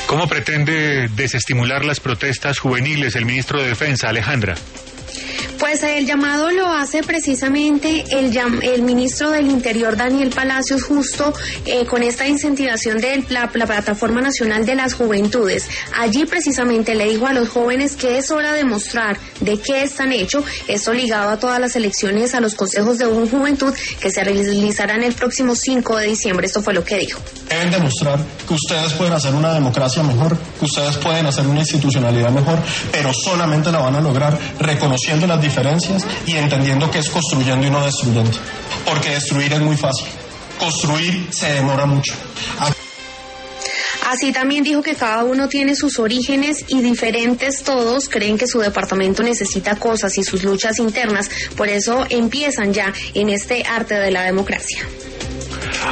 ¿Cómo pretende desestimular las protestas juveniles el ministro de Defensa, Alejandra? Pues el llamado lo hace precisamente el ministro del Interior, Daniel Palacios, justo con esta incentivación de la Plataforma Nacional de las Juventudes. Allí precisamente le dijo a los jóvenes que es hora de mostrar de qué están hechos, esto ligado a todas las elecciones a los consejos de juventud que se realizarán el próximo 5 de diciembre. Esto fue lo que dijo. Deben demostrar que ustedes pueden hacer una democracia mejor, que ustedes pueden hacer una institucionalidad mejor, pero solamente la van a lograr reconociendo las diferencias y entendiendo que es construyendo y no destruyendo. Porque destruir es muy fácil, construir se demora mucho. Así también dijo que cada uno tiene sus orígenes y diferentes todos creen que su departamento necesita cosas y sus luchas internas, por eso empiezan ya en este arte de la democracia.